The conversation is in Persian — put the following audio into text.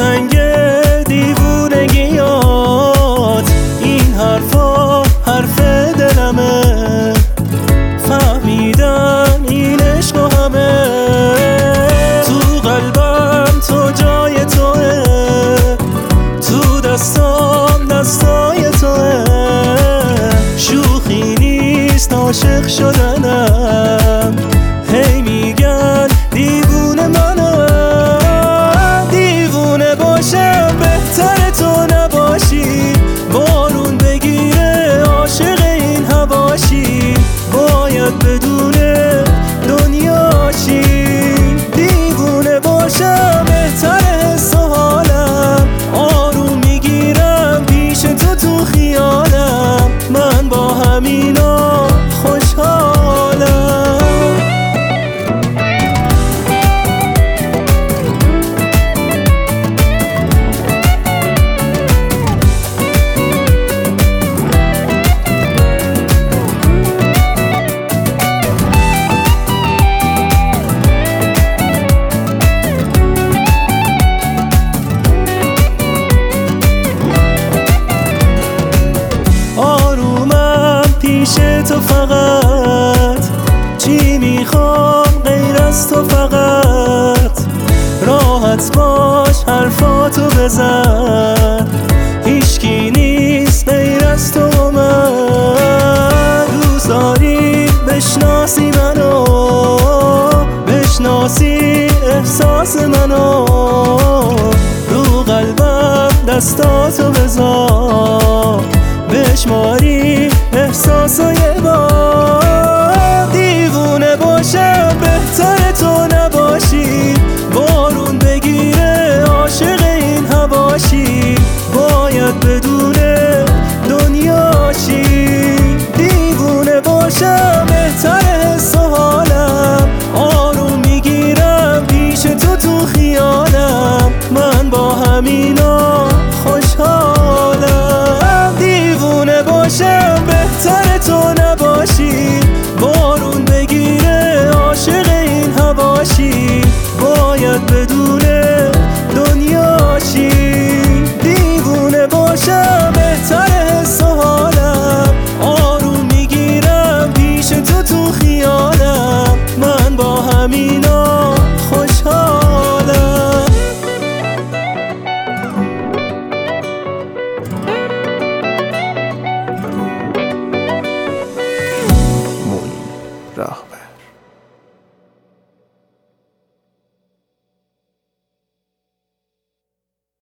دلتنگ دیوونگیات، این حرفا حرف دلمه، فهمیدن این عشق و همه تو قلبم تو جای توه، تو دستام دستای توه، شوخی نیست عاشق شدنم، هی میگن دیوونه منم، دیوونه باشم بهتر تو نباشی، بارون بگیره عاشق این هواشی، باید بدونه دنیاشی، دیوونه باشم بهتر حس و حالم، آروم میگیرم پیش تو خیالم، من با همینا خوشحالم. پیش تو فقط چی میخوام غیر از تو، فقط راحت باش حرفاتو بزن، هیچکی نیست غیر از تو و من، دوست داری بشناسی منو، بشناسی احساس منو، رو قلبم دستاتو بذار، بشماری احساسای بار، دیوونه باشم بهتر تو نباشی، بارون بگیره عاشق این هواشی، باید بدونه دنیاشی، دیوونه باشم بهتر حس و حالم، آروم میگیرم پیش تو خیالم، من با همین